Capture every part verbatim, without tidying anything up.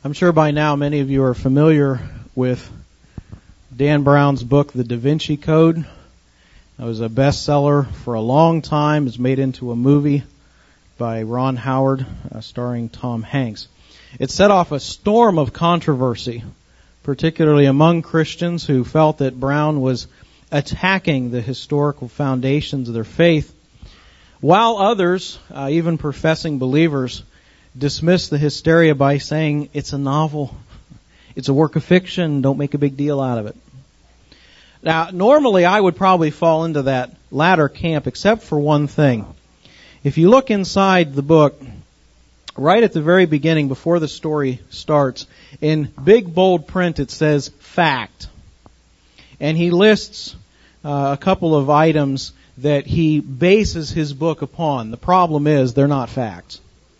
I'm sure by now many of you are familiar with Dan Brown's book, The Da Vinci Code. It was a bestseller for a long time. It's made into a movie by Ron Howard, uh, starring Tom Hanks. It set off a storm of controversy, particularly among Christians who felt that Brown was attacking the historical foundations of their faith, while others, uh, even professing believers, dismissed the hysteria by saying it's a novel, it's a work of fiction, don't make a big deal out of it. Now, normally I would probably fall into that latter camp, except for one thing. If you look inside the book, right at the very beginning, before the story starts, in big bold print it says fact. And he lists uh, a couple of items that he bases his book upon. The problem is they're not facts.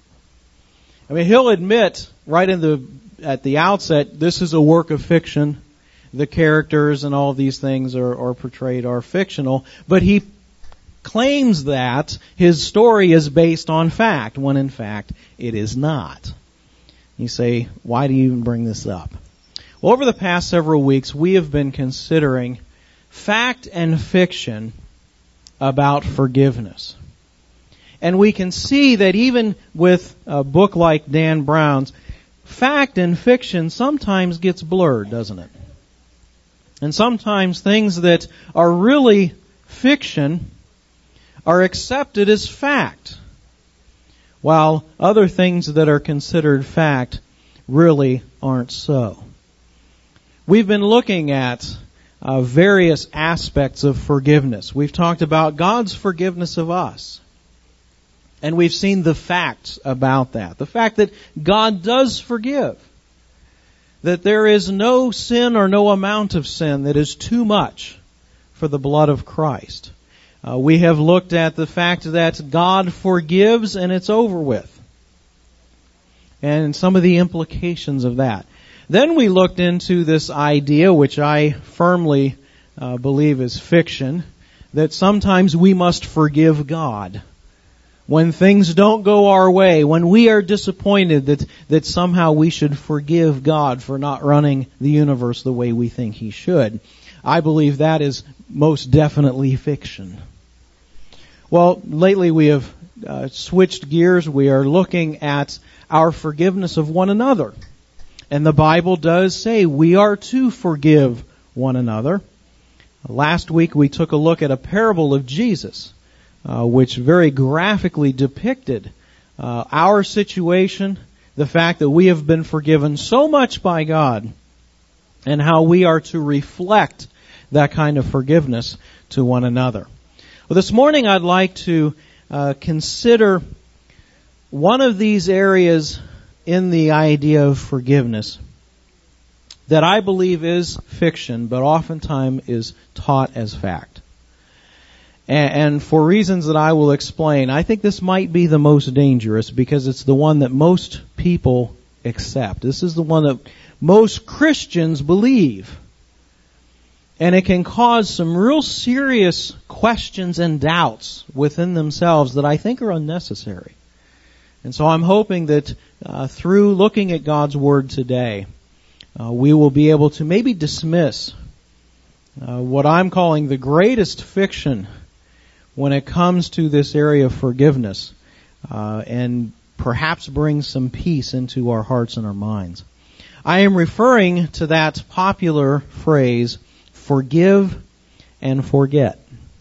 I mean, he'll admit right in the at the outset, this is a work of fiction. The characters and all of these things are, are portrayed are fictional, but he claims that his story is based on fact, when in fact it is not. You say, why do you even bring this up? Well, over the past several weeks, we have been considering fact and fiction about forgiveness. And we can see that even with a book like Dan Brown's, fact and fiction sometimes gets blurred, doesn't it? And sometimes things that are really fiction are accepted as fact, while other things that are considered fact really aren't so. We've been looking at uh, various aspects of forgiveness. We've talked about God's forgiveness of us. And we've seen the facts about that. The fact that God does forgive. That there is no sin or no amount of sin that is too much for the blood of Christ. Uh, we have looked at the fact that God forgives and it's over with. And some of the implications of that. Then we looked into this idea, which I firmly uh, believe is fiction, that sometimes we must forgive God. When things don't go our way, when we are disappointed, that, that somehow we should forgive God for not running the universe the way we think He should. I believe that is most definitely fiction. Well, lately we have uh, switched gears. We are looking at our forgiveness of one another. And the Bible does say we are to forgive one another. Last week we took a look at a parable of Jesus, Uh, which very graphically depicted uh, our situation, the fact that we have been forgiven so much by God, and how we are to reflect that kind of forgiveness to one another. Well, this morning I'd like to uh, consider one of these areas in the idea of forgiveness that I believe is fiction, but oftentimes is taught as fact. And for reasons that I will explain, I think this might be the most dangerous because it's the one that most people accept. This is the one that most Christians believe. And it can cause some real serious questions and doubts within themselves that I think are unnecessary. And so I'm hoping that uh, through looking at God's Word today, uh, we will be able to maybe dismiss uh, what I'm calling the greatest fiction when it comes to this area of forgiveness, uh, and perhaps bring some peace into our hearts and our minds. I am referring to that popular phrase, forgive and forget.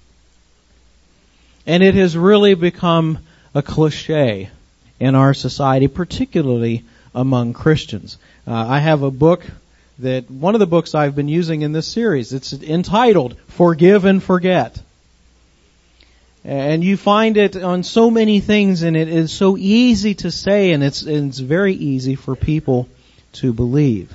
And it has really become a cliche in our society, particularly among Christians. Uh, I have a book that, one of the books I've been using in this series, it's entitled Forgive and Forget. And you find it on so many things, and it is so easy to say, and it's, and it's very easy for people to believe.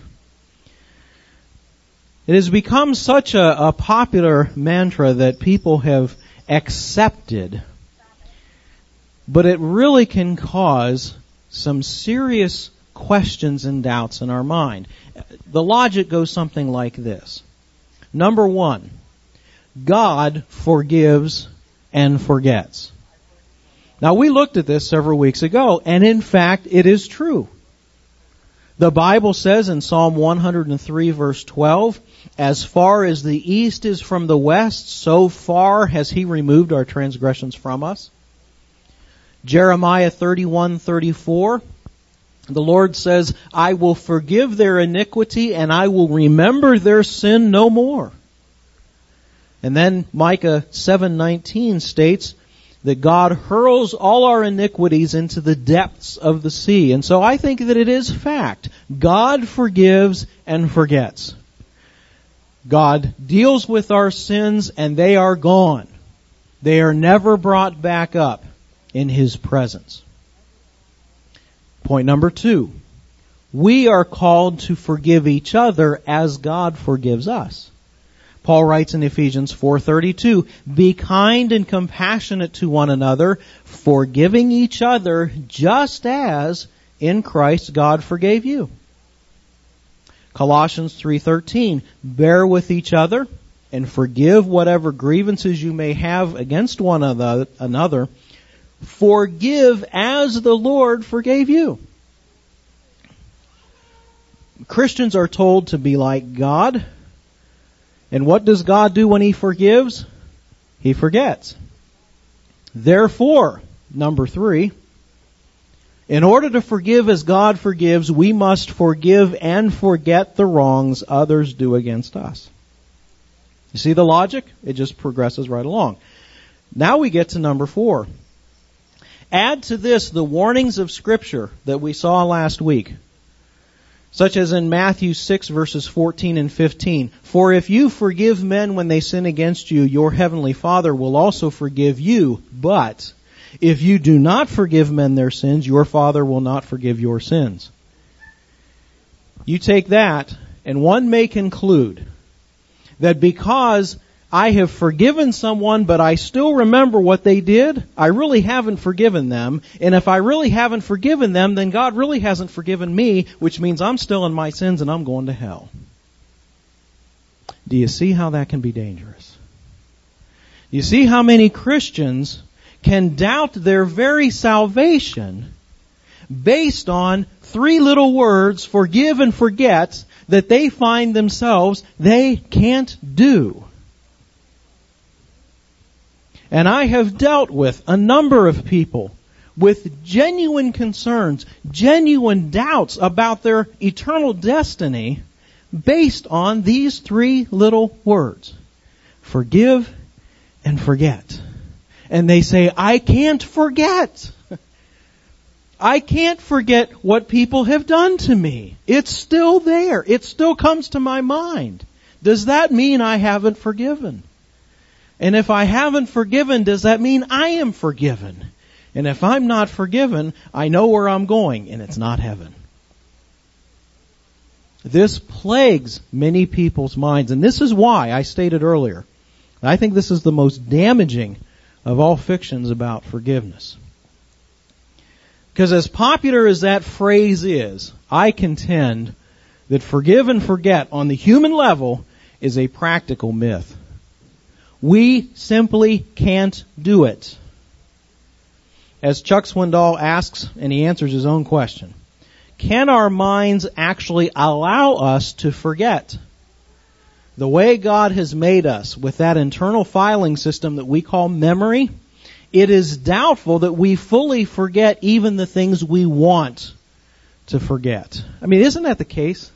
It has become such a, a popular mantra that people have accepted, but it really can cause some serious questions and doubts in our mind. The logic goes something like this. Number one, God forgives and forgets. Now, we looked at this several weeks ago, and in fact, it is true. The Bible says in Psalm one hundred three verse twelve, as far as the east is from the west, so far has He removed our transgressions from us. Jeremiah thirty-one thirty-four, the Lord says, I will forgive their iniquity and I will remember their sin no more. And then Micah seven nineteen states that God hurls all our iniquities into the depths of the sea. And so I think that it is fact. God forgives and forgets. God deals with our sins and they are gone. They are never brought back up in His presence. Point number two. We are called to forgive each other as God forgives us. Paul writes in Ephesians four thirty-two, be kind and compassionate to one another, forgiving each other just as in Christ God forgave you. Colossians three thirteen, bear with each other and forgive whatever grievances you may have against one another. Forgive as the Lord forgave you. Christians are told to be like God. And what does God do when He forgives? He forgets. Therefore, number three, in order to forgive as God forgives, we must forgive and forget the wrongs others do against us. You see the logic? It just progresses right along. Now we get to number four. Add to this the warnings of Scripture that we saw last week, such as in Matthew six verses fourteen and fifteen. For if you forgive men when they sin against you, your heavenly Father will also forgive you. But if you do not forgive men their sins, your Father will not forgive your sins. You take that, and one may conclude that because I have forgiven someone, but I still remember what they did, I really haven't forgiven them. And if I really haven't forgiven them, then God really hasn't forgiven me, which means I'm still in my sins and I'm going to hell. Do you see how that can be dangerous? You see how many Christians can doubt their very salvation based on three little words, forgive and forget, that they find themselves they can't do. And I have dealt with a number of people with genuine concerns, genuine doubts about their eternal destiny based on these three little words. Forgive and forget. And they say, I can't forget. I can't forget what people have done to me. It's still there. It still comes to my mind. Does that mean I haven't forgiven? And if I haven't forgiven, does that mean I am forgiven? And if I'm not forgiven, I know where I'm going, and it's not heaven. This plagues many people's minds, and this is why I stated earlier, I think this is the most damaging of all fictions about forgiveness. Because as popular as that phrase is, I contend that forgive and forget on the human level is a practical myth. We simply can't do it. As Chuck Swindoll asks, and he answers his own question, can our minds actually allow us to forget? The way God has made us with that internal filing system that we call memory, it is doubtful that we fully forget even the things we want to forget. I mean, isn't that the case?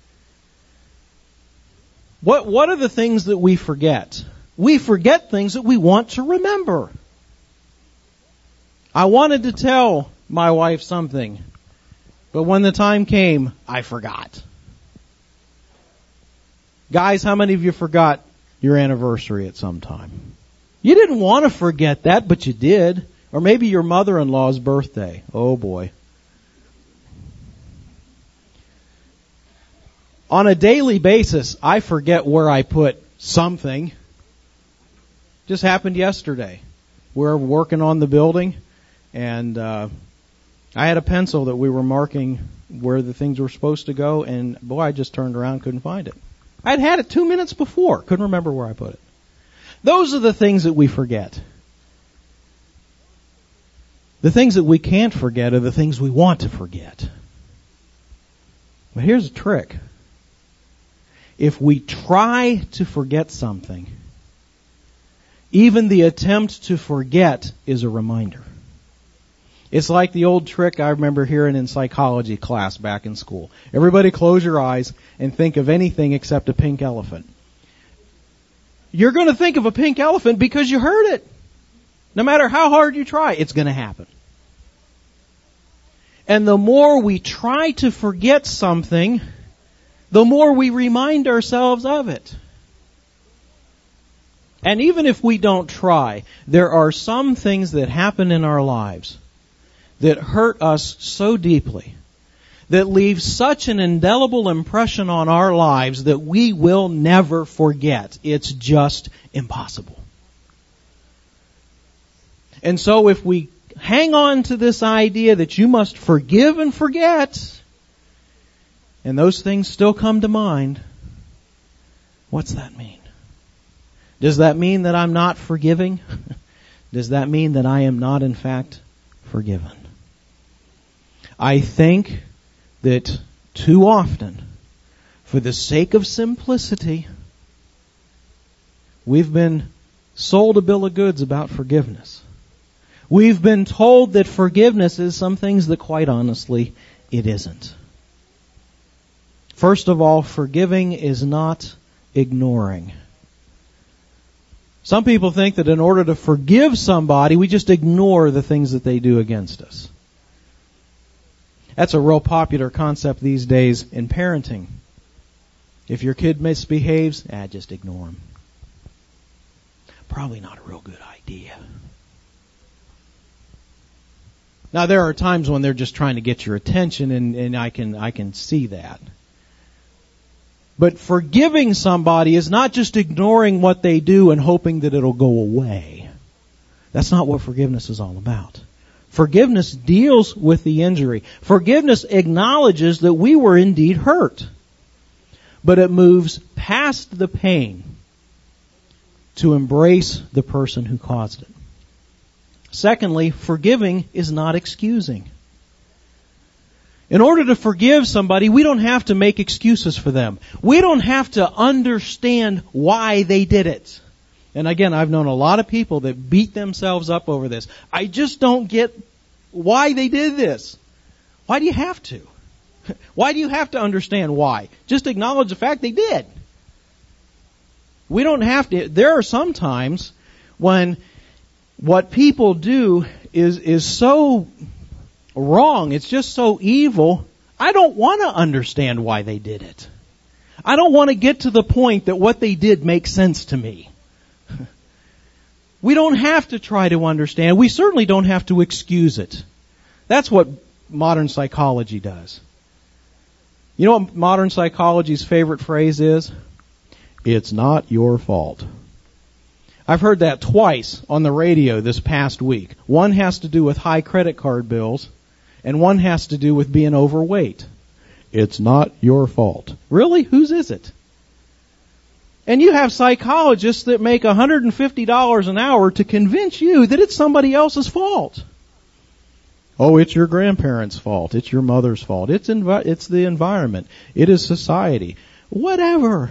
What, what are the things that we forget? We forget things that we want to remember. I wanted to tell my wife something, but when the time came, I forgot. Guys, how many of you forgot your anniversary at some time? You didn't want to forget that, but you did. Or maybe your mother-in-law's birthday. Oh boy. On a daily basis, I forget where I put something. Just happened yesterday. We're working on the building, and uh, I had a pencil that we were marking where the things were supposed to go, and boy, I just turned around and couldn't find it. I'd had it two minutes before. Couldn't remember where I put it. Those are the things that we forget. The things that we can't forget are the things we want to forget. But here's a trick. If we try to forget something, even the attempt to forget is a reminder. It's like the old trick I remember hearing in psychology class back in school. Everybody close your eyes and think of anything except a pink elephant. You're going to think of a pink elephant because you heard it. No matter how hard you try, it's going to happen. And the more we try to forget something, the more we remind ourselves of it. And even if we don't try, there are some things that happen in our lives that hurt us so deeply, that leave such an indelible impression on our lives that we will never forget. It's just impossible. And so if we hang on to this idea that you must forgive and forget, and those things still come to mind, what's that mean? Does that mean that I'm not forgiving? Does that mean that I am not, in fact, forgiven? I think that too often, for the sake of simplicity, we've been sold a bill of goods about forgiveness. We've been told that forgiveness is some things that, quite honestly, it isn't. First of all, forgiving is not ignoring. Some people think that in order to forgive somebody, we just ignore the things that they do against us. That's a real popular concept these days in parenting. If your kid misbehaves, ah, just ignore him. Probably not a real good idea. Now, there are times when they're just trying to get your attention, and, and I can I can see that. But forgiving somebody is not just ignoring what they do and hoping that it'll go away. That's not what forgiveness is all about. Forgiveness deals with the injury. Forgiveness acknowledges that we were indeed hurt. But it moves past the pain to embrace the person who caused it. Secondly, forgiving is not excusing. In order to forgive somebody, we don't have to make excuses for them. We don't have to understand why they did it. And again, I've known a lot of people that beat themselves up over this. I just don't get why they did this. Why do you have to? Why do you have to understand why? Just acknowledge the fact they did. We don't have to. There are some times when what people do is, is so wrong, it's just so evil, I don't want to understand why they did it. I don't want to get to the point that what they did makes sense to me. We don't have to try to understand. We certainly don't have to excuse it. That's what modern psychology does. You know what modern psychology's favorite phrase is? It's not your fault. I've heard that twice on the radio this past week. One has to do with high credit card bills, and one has to do with being overweight. It's not your fault. Really? Whose is it? And you have psychologists that make one hundred fifty dollars an hour to convince you that it's somebody else's fault. Oh, it's your grandparents' fault. It's your mother's fault. It's envi- it's the environment. It is society. Whatever.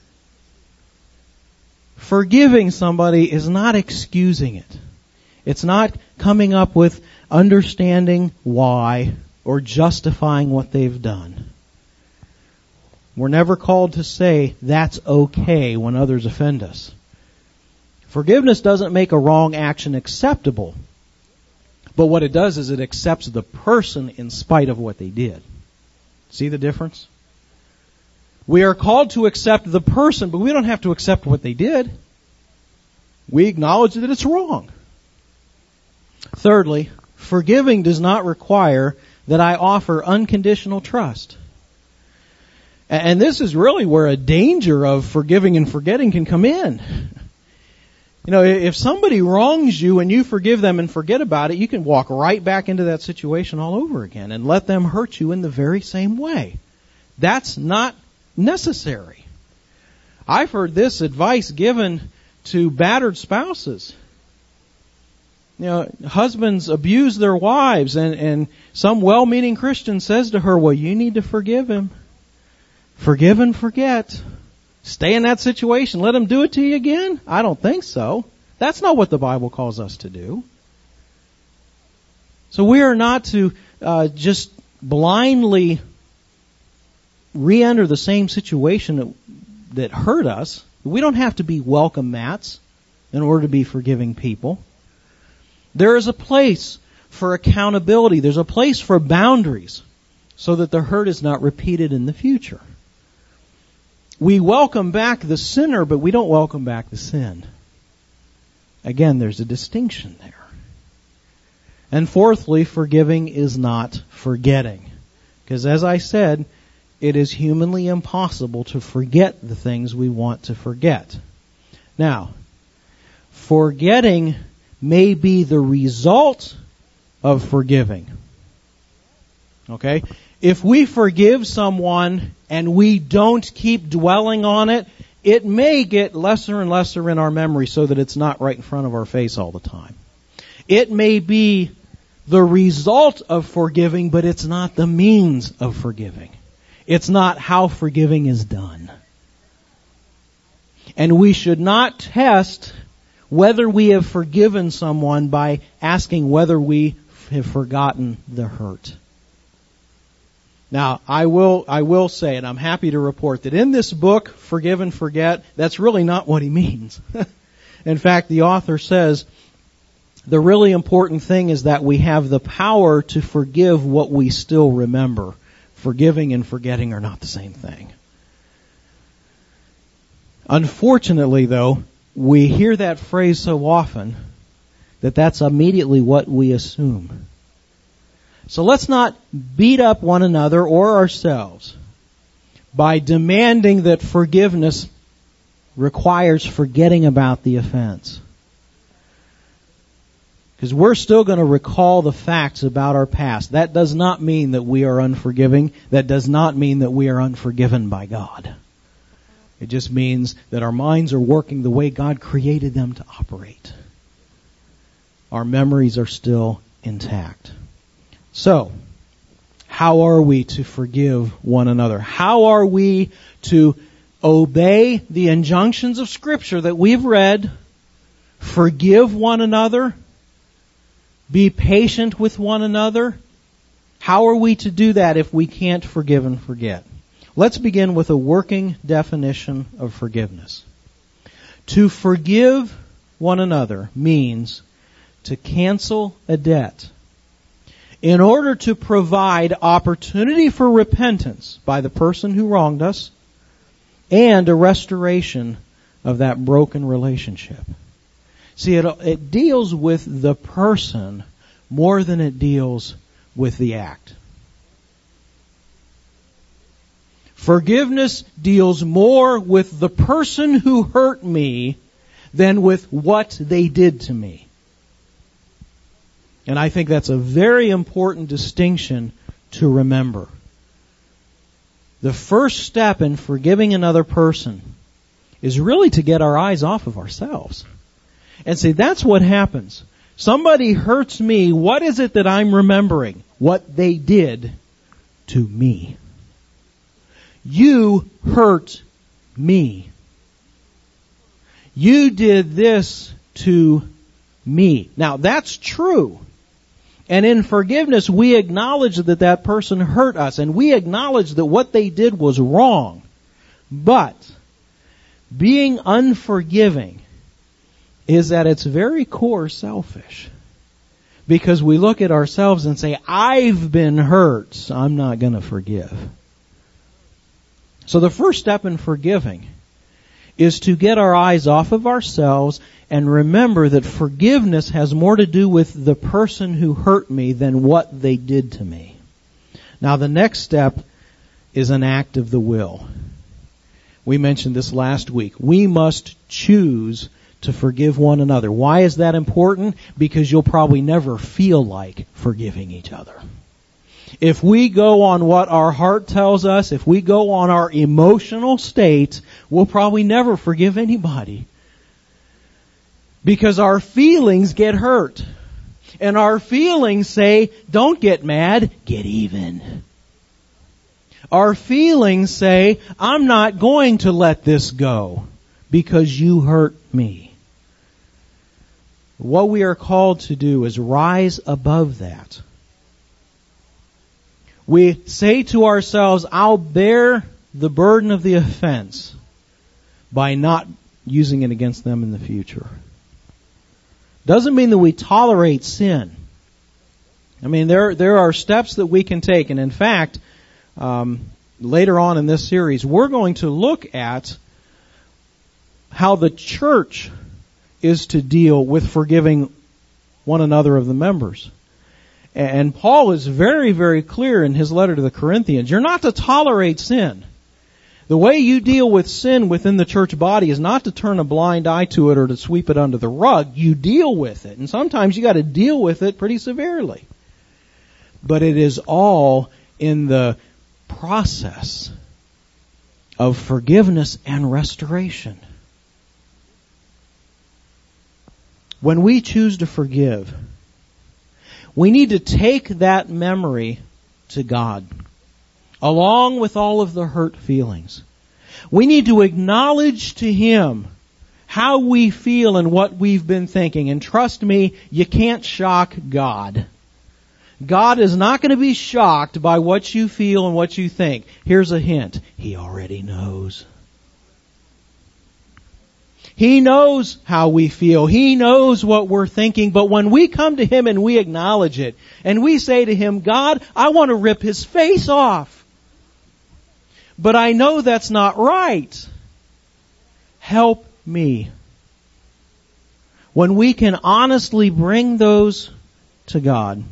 Forgiving somebody is not excusing it. It's not coming up with understanding why or justifying what they've done. We're never called to say that's okay when others offend us. Forgiveness doesn't make a wrong action acceptable. But what it does is it accepts the person in spite of what they did. See the difference? We are called to accept the person, but we don't have to accept what they did. We acknowledge that it's wrong. Thirdly, forgiving does not require that I offer unconditional trust. And this is really where a danger of forgiving and forgetting can come in. You know, if somebody wrongs you and you forgive them and forget about it, you can walk right back into that situation all over again and let them hurt you in the very same way. That's not necessary. I've heard this advice given to battered spouses. You know, husbands abuse their wives, and, and some well-meaning Christian says to her, well, you need to forgive him. Forgive and forget. Stay in that situation. Let him do it to you again? I don't think so. That's not what the Bible calls us to do. So we are not to uh, just blindly re-enter the same situation that, that hurt us. We don't have to be welcome mats in order to be forgiving people. There is a place for accountability. There's a place for boundaries so that the hurt is not repeated in the future. We welcome back the sinner, but we don't welcome back the sin. Again, there's a distinction there. And fourthly, forgiving is not forgetting. Because as I said, it is humanly impossible to forget the things we want to forget. Now, forgetting may be the result of forgiving. Okay? If we forgive someone and we don't keep dwelling on it, it may get lesser and lesser in our memory so that it's not right in front of our face all the time. It may be the result of forgiving, but it's not the means of forgiving. It's not how forgiving is done. And we should not test whether we have forgiven someone by asking whether we have forgotten the hurt. Now, I will, I will say, and I'm happy to report that in this book, Forgive and Forget, that's really not what he means. In fact, the author says, the really important thing is that we have the power to forgive what we still remember. Forgiving and forgetting are not the same thing. Unfortunately, though, we hear that phrase so often that that's immediately what we assume. So let's not beat up one another or ourselves by demanding that forgiveness requires forgetting about the offense. Because we're still going to recall the facts about our past. That does not mean that we are unforgiving. That does not mean that we are unforgiven by God. It just means that our minds are working the way God created them to operate. Our memories are still intact. So, how are we to forgive one another? How are we to obey the injunctions of Scripture that we've read, forgive one another, be patient with one another? How are we to do that if we can't forgive and forget? Let's begin with a working definition of forgiveness. To forgive one another means to cancel a debt in order to provide opportunity for repentance by the person who wronged us and a restoration of that broken relationship. See, it, it deals with the person more than it deals with the act. Forgiveness deals more with the person who hurt me than with what they did to me. And I think that's a very important distinction to remember. The first step in forgiving another person is really to get our eyes off of ourselves. And say, that's what happens. Somebody hurts me. What is it that I'm remembering? What they did to me. You hurt me. You did this to me. Now, that's true. And in forgiveness, we acknowledge that that person hurt us. And we acknowledge that what they did was wrong. But being unforgiving is at its very core selfish. Because we look at ourselves and say, I've been hurt, so I'm not going to forgive. So the first step in forgiving is to get our eyes off of ourselves and remember that forgiveness has more to do with the person who hurt me than what they did to me. Now the next step is an act of the will. We mentioned this last week. We must choose to forgive one another. Why is that important? Because you'll probably never feel like forgiving each other. If we go on what our heart tells us, if we go on our emotional state, we'll probably never forgive anybody. Because our feelings get hurt. And our feelings say, don't get mad, get even. Our feelings say, I'm not going to let this go because you hurt me. What we are called to do is rise above that. We say to ourselves, I'll bear the burden of the offense by not using it against them in the future. Doesn't mean that we tolerate sin. I mean, there there are steps that we can take, and in fact, um, later on in this series, we're going to look at how the church is to deal with forgiving one another of the members. And Paul is very, very clear in his letter to the Corinthians. You're not to tolerate sin. The way you deal with sin within the church body is not to turn a blind eye to it or to sweep it under the rug. You deal with it. And sometimes you got to deal with it pretty severely. But it is all in the process of forgiveness and restoration. When we choose to forgive, we need to take that memory to God, along with all of the hurt feelings. We need to acknowledge to Him how we feel and what we've been thinking. And trust me, you can't shock God. God is not going to be shocked by what you feel and what you think. Here's a hint. He already knows. He knows how we feel. He knows what we're thinking. But when we come to Him and we acknowledge it, and we say to Him, God, I want to rip His face off. But I know that's not right. Help me. When we can honestly bring those to God,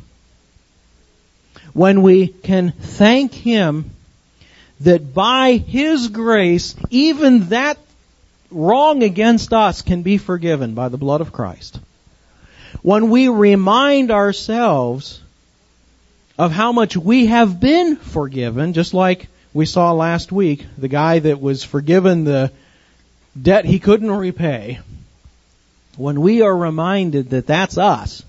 when we can thank Him that by His grace, even that wrong against us can be forgiven by the blood of Christ. When we remind ourselves of how much we have been forgiven, just like we saw last week, the guy that was forgiven the debt he couldn't repay. When we are reminded that that's us,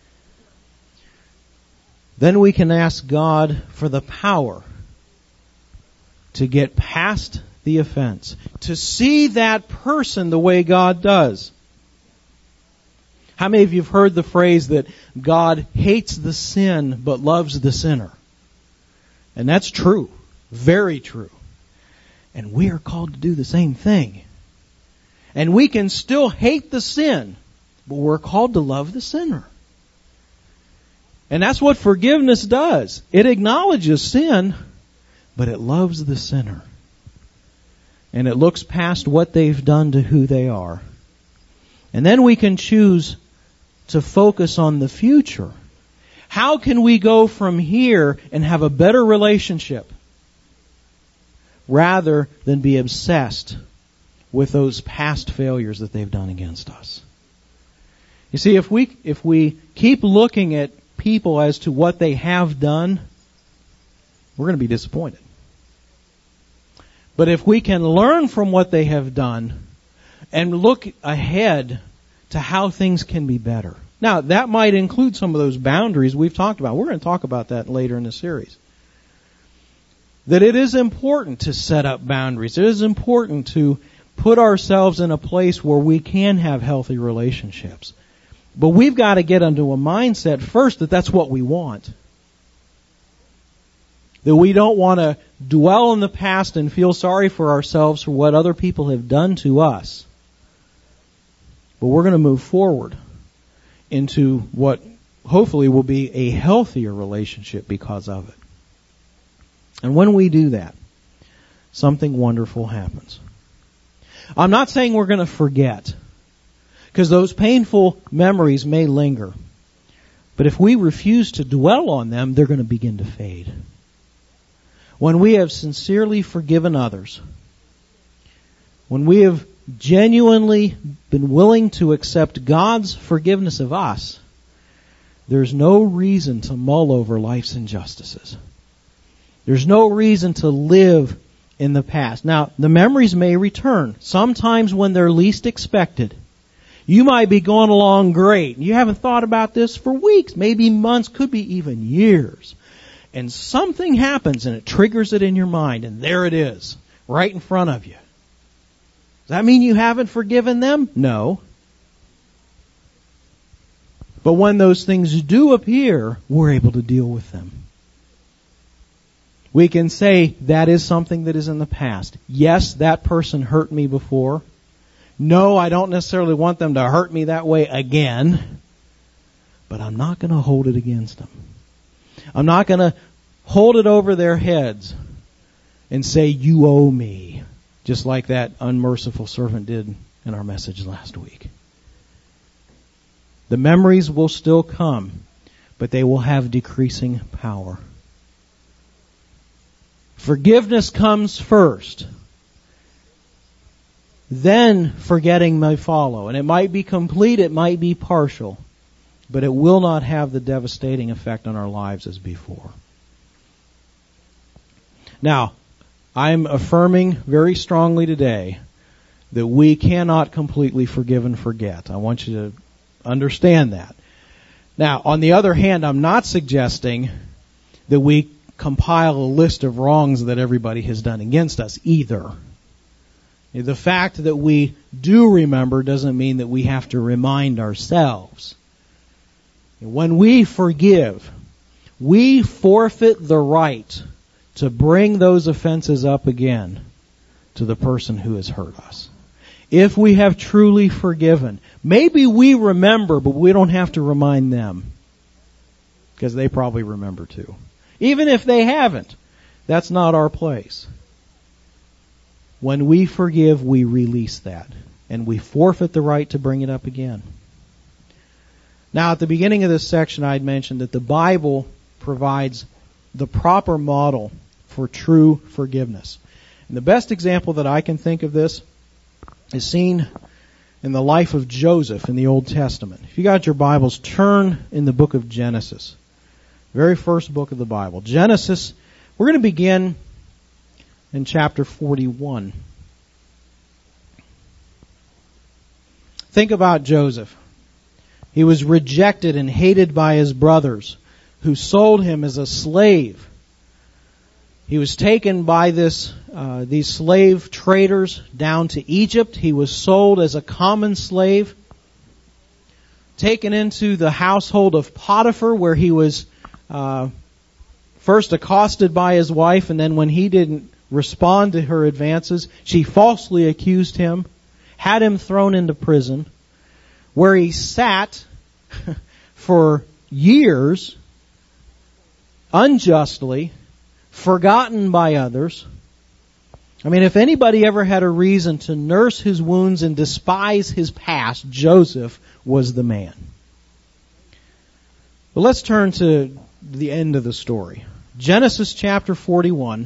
then we can ask God for the power to get past the offense, to see that person the way God does. How many of you have heard the phrase that God hates the sin but loves the sinner? And that's true. Very true. And we are called to do the same thing. And we can still hate the sin, but we're called to love the sinner. And that's what forgiveness does. It acknowledges sin, but it loves the sinner. And it looks past what they've done to who they are. And then we can choose to focus on the future. How can we go from here and have a better relationship rather than be obsessed with those past failures that they've done against us? You see, if we if we keep looking at people as to what they have done, we're going to be disappointed. But if we can learn from what they have done and look ahead to how things can be better. Now, that might include some of those boundaries we've talked about. We're going to talk about that later in the series. That it is important to set up boundaries. It is important to put ourselves in a place where we can have healthy relationships. But we've got to get into a mindset first that that's what we want. That we don't want to dwell in the past and feel sorry for ourselves for what other people have done to us. But we're going to move forward into what hopefully will be a healthier relationship because of it. And when we do that, something wonderful happens. I'm not saying we're going to forget, because those painful memories may linger. But if we refuse to dwell on them, they're going to begin to fade. When we have sincerely forgiven others, when we have genuinely been willing to accept God's forgiveness of us, there's no reason to mull over life's injustices. There's no reason to live in the past. Now, the memories may return, sometimes when they're least expected. You might be going along great. You haven't thought about this for weeks, maybe months, could be even years. and something happens and it triggers it in your mind, and there it is, right in front of you. Does that mean you haven't forgiven them? No. But when those things do appear, we're able to deal with them. We can say that is something that is in the past. Yes, that person hurt me before. No, I don't necessarily want them to hurt me that way again. But I'm not going to hold it against them. I'm not going to hold it over their heads and say, you owe me, just like that unmerciful servant did in our message last week. The memories will still come, but they will have decreasing power. Forgiveness comes first. Then forgetting may follow. And it might be complete, it might be partial. But it will not have the devastating effect on our lives as before. Now, I'm affirming very strongly today that we cannot completely forgive and forget. I want you to understand that. Now, on the other hand, I'm not suggesting that we compile a list of wrongs that everybody has done against us either. The fact that we do remember doesn't mean that we have to remind ourselves. When we forgive, we forfeit the right to bring those offenses up again to the person who has hurt us. If we have truly forgiven, maybe we remember, but we don't have to remind them, because they probably remember too. Even if they haven't, that's not our place. When we forgive, we release that, and we forfeit the right to bring it up again. Now, at the beginning of this section, I had mentioned that the Bible provides the proper model for true forgiveness. And the best example that I can think of this is seen in the life of Joseph in the Old Testament. If you got your Bibles, turn in the book of Genesis. Very first book of the Bible. Genesis, we're going to begin in chapter forty-one. Think about Joseph. He was rejected and hated by his brothers, who sold him as a slave. He was taken by this uh, these slave traders down to Egypt. He was sold as a common slave, taken into the household of Potiphar, where he was uh, first accosted by his wife, and then when he didn't respond to her advances, she falsely accused him, had him thrown into prison, where he sat for years unjustly, forgotten by others. I mean, if anybody ever had a reason to nurse his wounds and despise his past, Joseph was the man. But let's turn to the end of the story. Genesis chapter forty-one.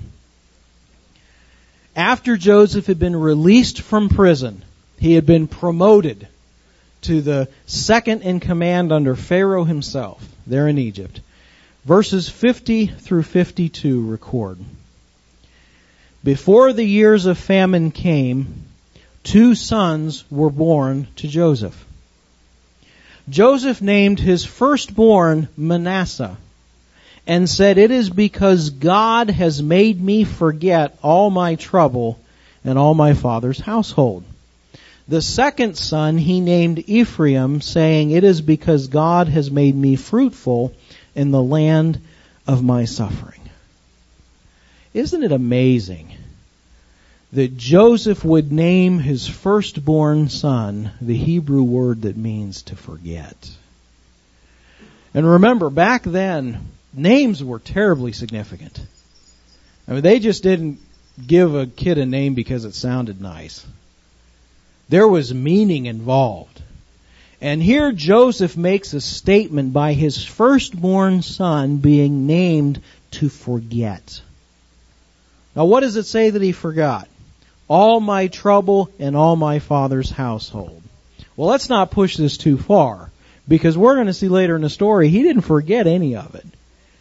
After Joseph had been released from prison, he had been promoted to the second in command under Pharaoh himself, there in Egypt. Verses fifty through fifty-two record. Before the years of famine came, two sons were born to Joseph. Joseph named his firstborn Manasseh, and said, "It is because God has made me forget all my trouble and all my father's household." The second son he named Ephraim, saying, "It is because God has made me fruitful in the land of my suffering." Isn't it amazing that Joseph would name his firstborn son the Hebrew word that means to forget? And remember, back then, names were terribly significant. I mean, they just didn't give a kid a name because it sounded nice. There was meaning involved. And here Joseph makes a statement by his firstborn son being named to forget. Now, what does it say that he forgot? All my trouble and all my father's household. Well, let's not push this too far, because we're going to see later in the story he didn't forget any of it.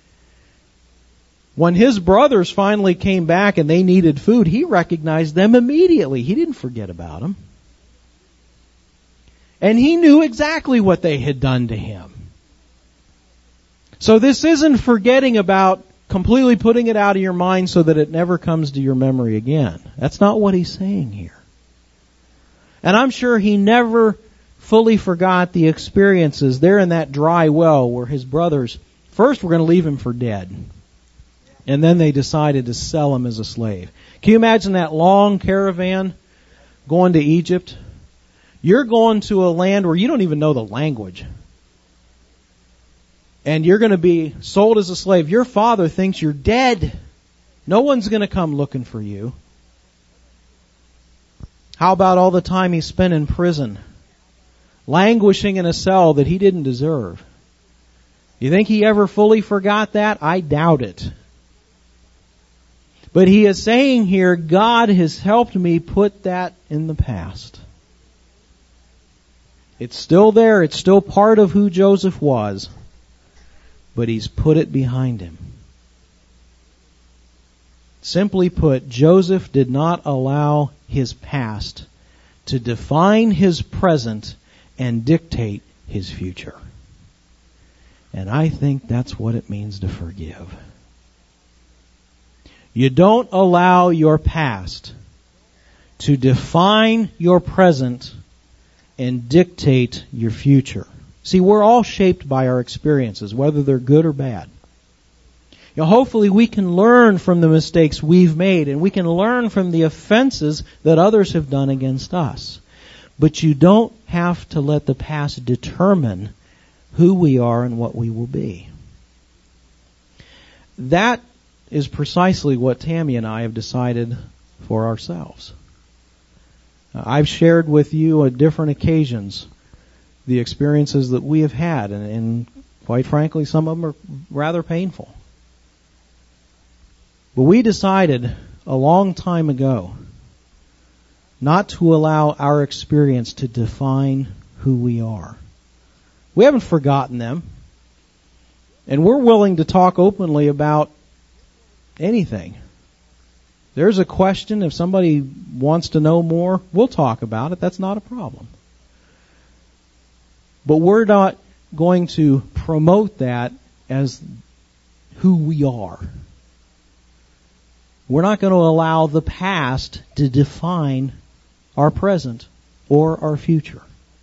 When his brothers finally came back and they needed food, he recognized them immediately. He didn't forget about them. And he knew exactly what they had done to him. So this isn't forgetting about completely putting it out of your mind so that it never comes to your memory again. That's not what he's saying here. And I'm sure he never fully forgot the experiences there in that dry well where his brothers first were going to leave him for dead. And then they decided to sell him as a slave. Can you imagine that long caravan going to Egypt? You're going to a land where you don't even know the language. And you're going to be sold as a slave. Your father thinks you're dead. No one's going to come looking for you. How about all the time he spent in prison, languishing in a cell that he didn't deserve? You think he ever fully forgot that? I doubt it. But he is saying here, God has helped me put that in the past. It's still there. It's still part of who Joseph was. But he's put it behind him. Simply put, Joseph did not allow his past to define his present and dictate his future. And I think that's what it means to forgive. You don't allow your past to define your present and dictate your future. See, we're all shaped by our experiences, whether they're good or bad. You know, hopefully we can learn from the mistakes we've made, and we can learn from the offenses that others have done against us. But you don't have to let the past determine who we are and what we will be. That is precisely what Tammy and I have decided for ourselves. I've shared with you at different occasions the experiences that we have had, and, and quite frankly, some of them are rather painful. But we decided a long time ago not to allow our experience to define who we are. We haven't forgotten them, and we're willing to talk openly about anything. There's a question, if somebody wants to know more, we'll talk about it. That's not a problem. But we're not going to promote that as who we are. We're not going to allow the past to define our present or our future.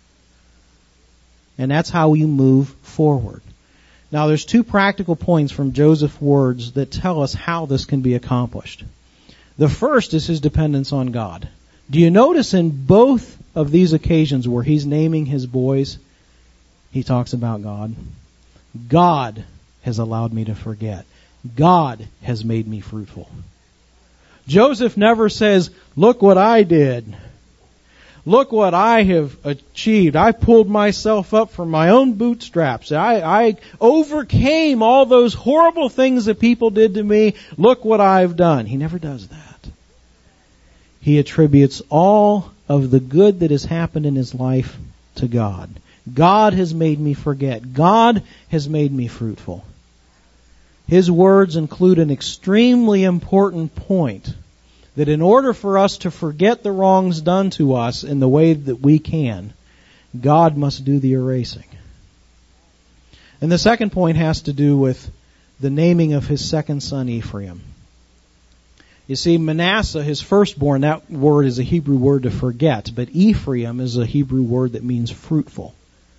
And that's how we move forward. Now, there's two practical points from Joseph's words that tell us how this can be accomplished. The first is his dependence on God. Do you notice in both of these occasions where he's naming his boys, he talks about God? God has allowed me to forget. God has made me fruitful. Joseph never says, look what I did. Look what I have achieved. I pulled myself up from my own bootstraps. I, I overcame all those horrible things that people did to me. Look what I've done. He never does that. He attributes all of the good that has happened in his life to God. God has made me forget. God has made me fruitful. His words include an extremely important point, that in order for us to forget the wrongs done to us in the way that we can, God must do the erasing. And the second point has to do with the naming of his second son, Ephraim. You see, Manasseh, his firstborn, that word is a Hebrew word to forget, but Ephraim is a Hebrew word that means fruitful.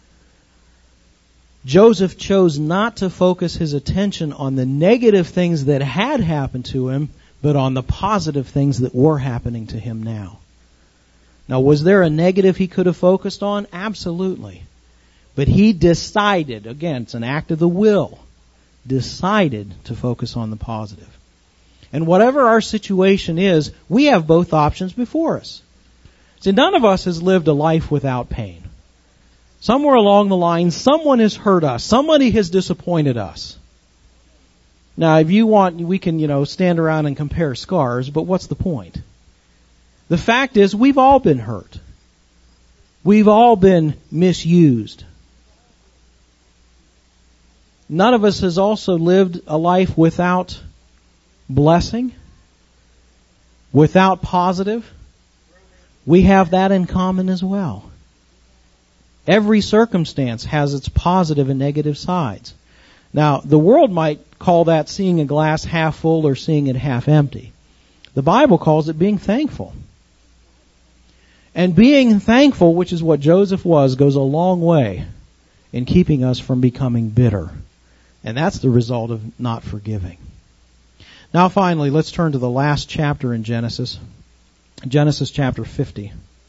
Joseph chose not to focus his attention on the negative things that had happened to him, but on the positive things that were happening to him now. Now, was there a negative he could have focused on? Absolutely. But he decided, again, it's an act of the will, decided to focus on the positive. And whatever our situation is, we have both options before us. See, none of us has lived a life without pain. Somewhere along the line, someone has hurt us. Somebody has disappointed us. Now, if you want, we can, you know, stand around and compare scars, but what's the point? The fact is, we've all been hurt. We've all been misused. None of us has also lived a life without blessing, without positive. We have that in common as well. Every circumstance has its positive and negative sides. Now, the world might call that seeing a glass half full or seeing it half empty. The Bible calls it being thankful. And being thankful, which is what Joseph was, goes a long way in keeping us from becoming bitter. And that's the result of not forgiving. Now finally, let's turn to the last chapter in Genesis. Genesis chapter fifty.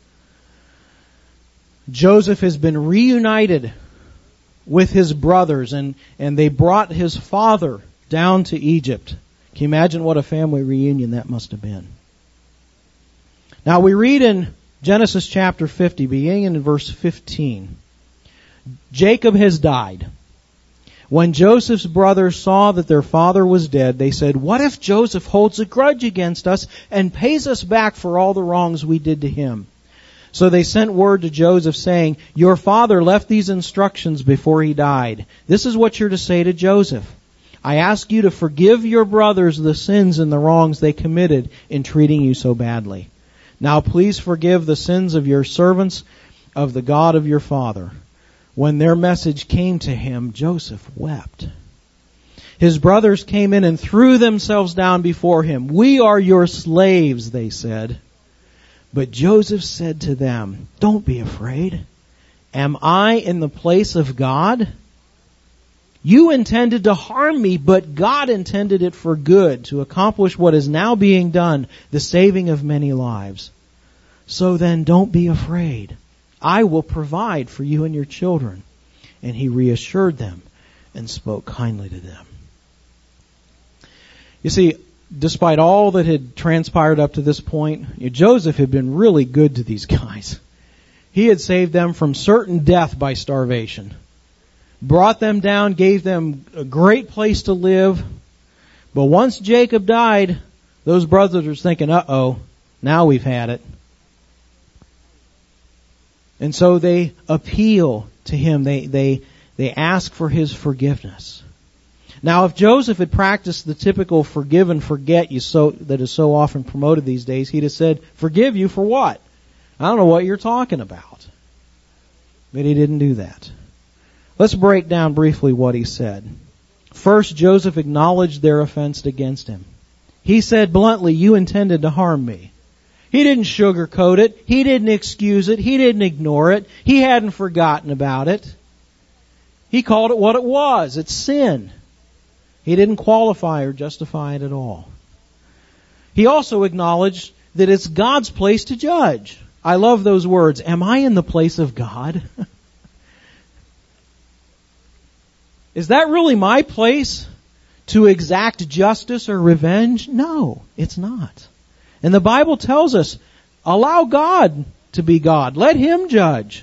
Joseph has been reunited with his brothers, and, and they brought his father down to Egypt. Can you imagine what a family reunion that must have been? Now we read in Genesis chapter fifty, beginning in verse fifteen. Jacob has died. When Joseph's brothers saw that their father was dead, they said, "What if Joseph holds a grudge against us and pays us back for all the wrongs we did to him?" So they sent word to Joseph saying, "Your father left these instructions before he died. This is what you're to say to Joseph. I ask you to forgive your brothers the sins and the wrongs they committed in treating you so badly. Now please forgive the sins of your servants, of the God of your father." When their message came to him, Joseph wept. His brothers came in and threw themselves down before him. "We are your slaves," they said. But Joseph said to them, "Don't be afraid. Am I in the place of God? You intended to harm me, but God intended it for good, to accomplish what is now being done, the saving of many lives. So then don't be afraid. I will provide for you and your children." And he reassured them and spoke kindly to them. You see, despite all that had transpired up to this point, Joseph had been really good to these guys. He had saved them from certain death by starvation, brought them down, gave them a great place to live. But once Jacob died, those brothers were thinking, uh-oh, now we've had it. And so they appeal to him. They, they, they ask for his forgiveness. Now, if Joseph had practiced the typical forgive and forget you so, that is so often promoted these days, he'd have said, "Forgive you for what? I don't know what you're talking about." But he didn't do that. Let's break down briefly what he said. First, Joseph acknowledged their offense against him. He said bluntly, "You intended to harm me." He didn't sugarcoat it. He didn't excuse it. He didn't ignore it. He hadn't forgotten about it. He called it what it was. It's sin. He didn't qualify or justify it at all. He also acknowledged that it's God's place to judge. I love those words. Am I in the place of God? Is that really my place to exact justice or revenge? No, it's not. And the Bible tells us, allow God to be God. Let Him judge.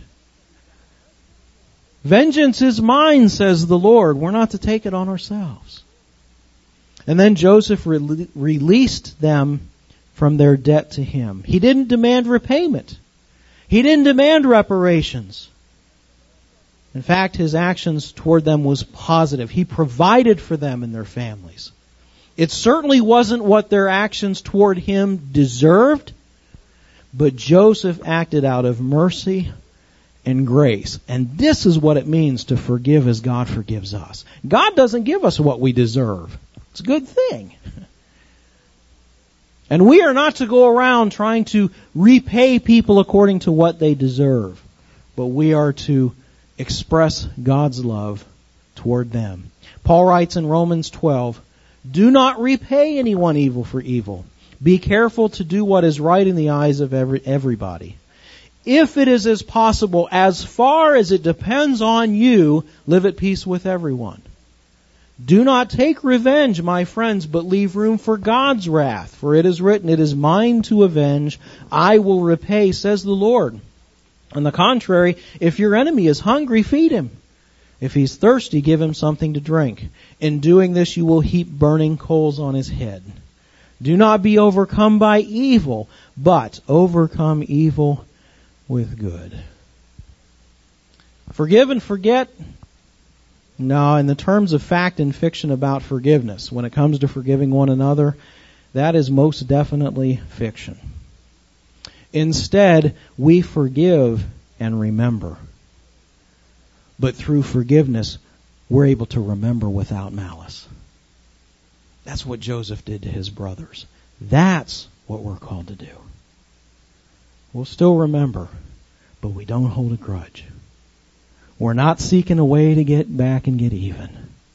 Vengeance is mine, says the Lord. We're not to take it on ourselves. And then Joseph re- released them from their debt to him. He didn't demand repayment. He didn't demand reparations. In fact, his actions toward them was positive. He provided for them and their families. It certainly wasn't what their actions toward him deserved, but Joseph acted out of mercy and grace. And this is what it means to forgive as God forgives us. God doesn't give us what we deserve. It's a good thing. And we are not to go around trying to repay people according to what they deserve, but we are to express God's love toward them. Paul writes in Romans twelve, "Do not repay anyone evil for evil. Be careful to do what is right in the eyes of every, everybody. If it is as possible, as far as it depends on you, live at peace with everyone. Do not take revenge, my friends, but leave room for God's wrath. For it is written, 'It is mine to avenge. I will repay,' says the Lord. On the contrary, if your enemy is hungry, feed him. If he's thirsty, give him something to drink. In doing this, you will heap burning coals on his head. Do not be overcome by evil, but overcome evil with good." Forgive and forget? No, in the terms of fact and fiction about forgiveness, when it comes to forgiving one another, that is most definitely fiction. Instead, we forgive and remember. But through forgiveness, we're able to remember without malice. That's what Joseph did to his brothers. That's what we're called to do. We'll still remember, but we don't hold a grudge. We're not seeking a way to get back and get even.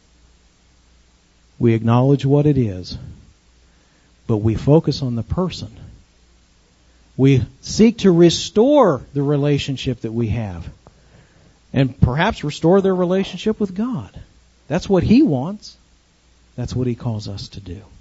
We acknowledge what it is, but we focus on the person. We seek to restore the relationship that we have, and perhaps restore their relationship with God. That's what He wants. That's what He calls us to do.